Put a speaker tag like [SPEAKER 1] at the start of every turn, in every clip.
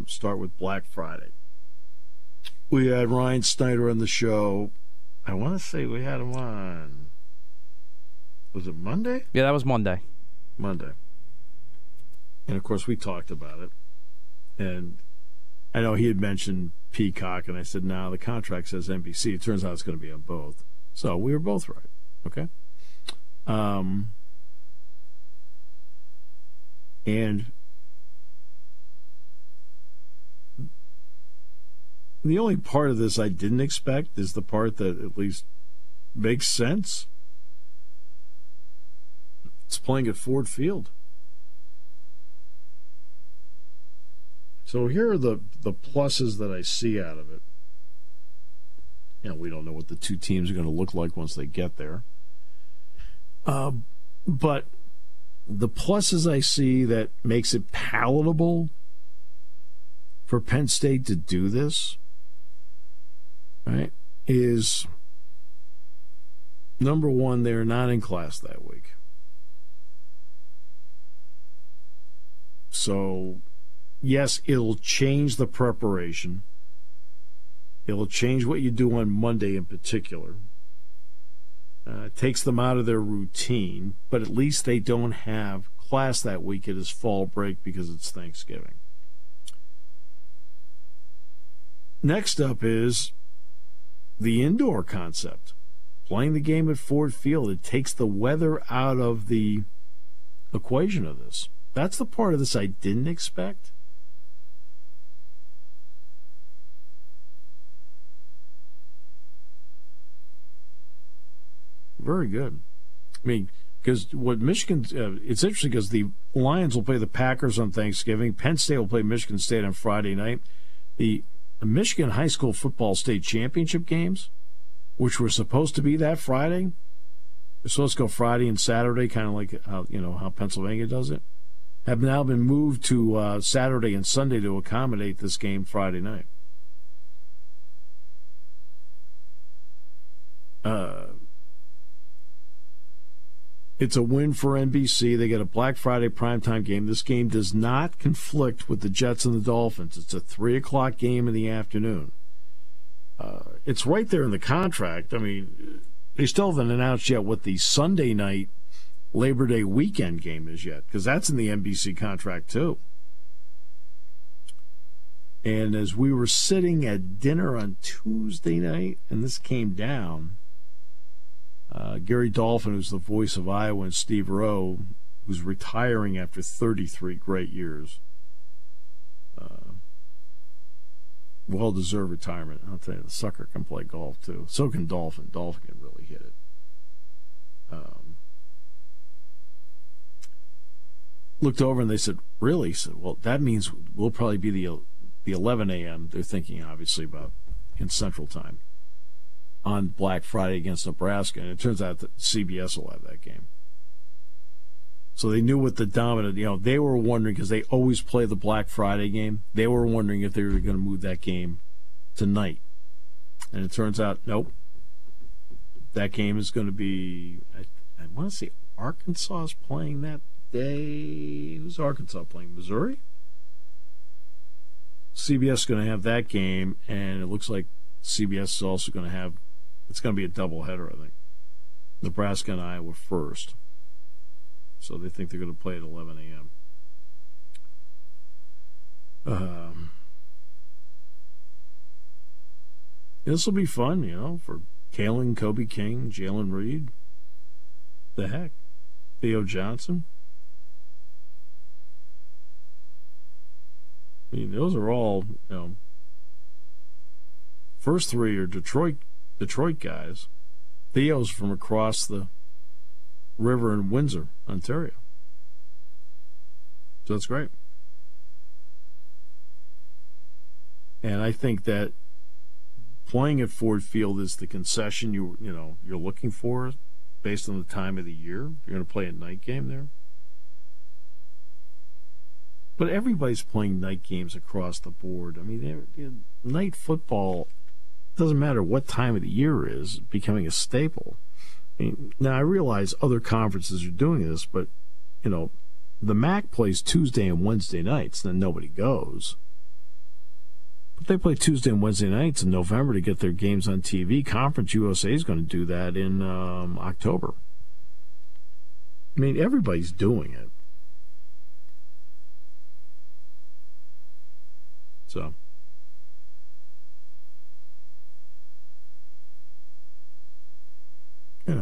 [SPEAKER 1] start with Black Friday. We had Ryan Snyder on the show. I want to say we had him on. Was it Monday?
[SPEAKER 2] Yeah, that was Monday.
[SPEAKER 1] Monday. And, of course, we talked about it. And I know he had mentioned Peacock, and I said, no, the contract says NBC. It turns out it's going to be on both. So we were both right. Okay? And the only part of this I didn't expect is the part that at least makes sense. It's playing at Ford Field. So here are the pluses that I see out of it. You know, we don't know what the two teams are going to look like once they get there. But the pluses I see that makes it palatable for Penn State to do this, right, is, number one, they're not in class that week. So, yes, it'll change the preparation. It'll change what you do on Monday in particular. It takes them out of their routine, but at least they don't have class that week. It is fall break because it's Thanksgiving. Next up is the indoor concept. Playing the game at Ford Field, it takes the weather out of the equation of this. That's the part of this I didn't expect. Very good. I mean, because what Michigan, it's interesting because the Lions will play the Packers on Thanksgiving. Penn State will play Michigan State on Friday night. The Michigan High School Football State Championship games, which were supposed to be that Friday, they're supposed to go Friday and Saturday, kind of like how Pennsylvania does it, have now been moved to Saturday and Sunday to accommodate this game Friday night. It's a win for NBC. They get a Black Friday primetime game. This game does not conflict with the Jets and the Dolphins. It's a 3 o'clock game in the afternoon. It's right there in the contract. I mean, they still haven't announced yet what the Sunday night Labor Day weekend game is yet, because that's in the NBC contract too. And as we were sitting at dinner on Tuesday night, and this came down, Gary Dolphin, who's the voice of Iowa, and Steve Rowe, who's retiring after 33 great years. Well-deserved retirement. I'll tell you, the sucker can play golf, too. So can Dolphin. Dolphin can really hit it. Looked over and they said, really? He said, well, that means we'll probably be the 11 a.m. They're thinking, obviously, about in Central Time on Black Friday against Nebraska. And it turns out that CBS will have that game. So they knew what the dominant, they were wondering, because they always play the Black Friday game, they were wondering if they were going to move that game tonight. And it turns out, nope. That game is going to be, I want to say Arkansas is playing that day. Who's Arkansas playing? Missouri? CBS is going to have that game, and it looks like CBS is also going to have, it's going to be a doubleheader, I think. Nebraska and Iowa first. So they think they're going to play at 11 a.m. This will be fun, for Kalen, Kobe King, Jalen Reed. The heck? Theo Johnson. I mean, those are all, first three are Detroit guys. Theo's from across the river in Windsor, Ontario. So that's great. And I think that playing at Ford Field is the concession you're looking for based on the time of the year. You're going to play a night game there. But everybody's playing night games across the board. I mean, night football, doesn't matter what time of the year is, becoming a staple. Now, I realize other conferences are doing this, but, the MAC plays Tuesday and Wednesday nights, then nobody goes. But they play Tuesday and Wednesday nights in November to get their games on TV. Conference USA is going to do that in October. I mean, everybody's doing it. So, yeah.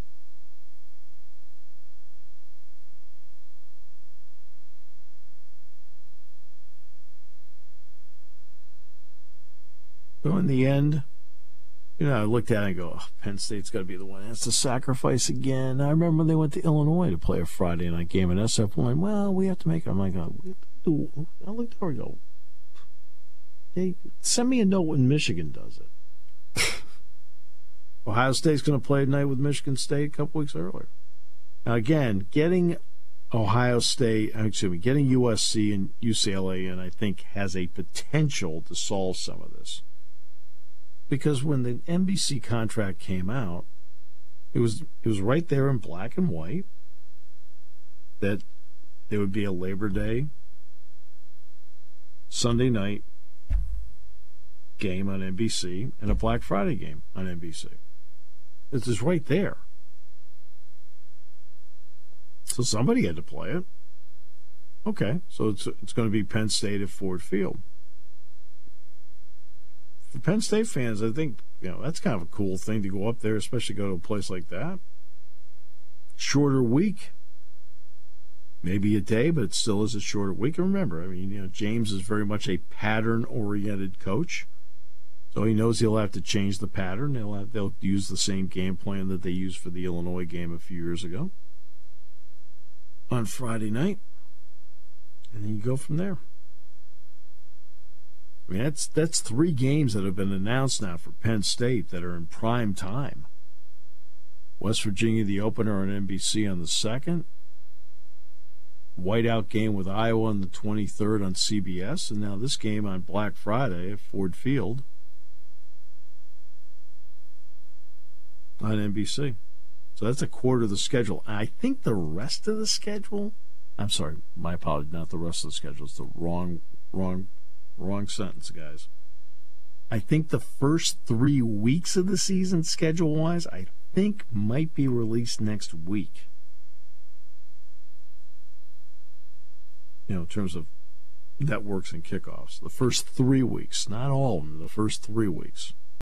[SPEAKER 1] So in the end, I looked at it and go, oh, Penn State's got to be the one that has to sacrifice again. I remember when they went to Illinois to play a Friday night game in SF1. Well, we have to make it. I'm like, oh, we have to do. I looked over and go, hey, send me a note when Michigan does it. Ohio State's going to play tonight with Michigan State a couple weeks earlier. Now, again, getting getting USC and UCLA in, I think, has a potential to solve some of this. Because when the NBC contract came out, it was right there in black and white that there would be a Labor Day, Sunday night game on NBC and a Black Friday game on NBC. It's just right there. So somebody had to play it. Okay, so it's going to be Penn State at Ford Field. For Penn State fans, I think that's kind of a cool thing to go up there, especially go to a place like that. Shorter week, maybe a day, but it still is a shorter week. And remember, James is very much a pattern-oriented coach, so he knows he'll have to change the pattern. They'll use the same game plan that they used for the Illinois game a few years ago on Friday night, and then you go from there. I mean, that's 3 games that have been announced now for Penn State that are in prime time. West Virginia, the opener on NBC on the 2nd. Whiteout game with Iowa on the 23rd on CBS. And now this game on Black Friday at Ford Field on NBC. So that's a quarter of the schedule. And I think the rest of the schedule, I'm sorry, my apologies, not the rest of the schedule. It's the wrong sentence, guys. I think the first 3 weeks of the season, schedule-wise, I think might be released next week. In terms of networks and kickoffs. The first 3 weeks, not all of them, the first 3 weeks.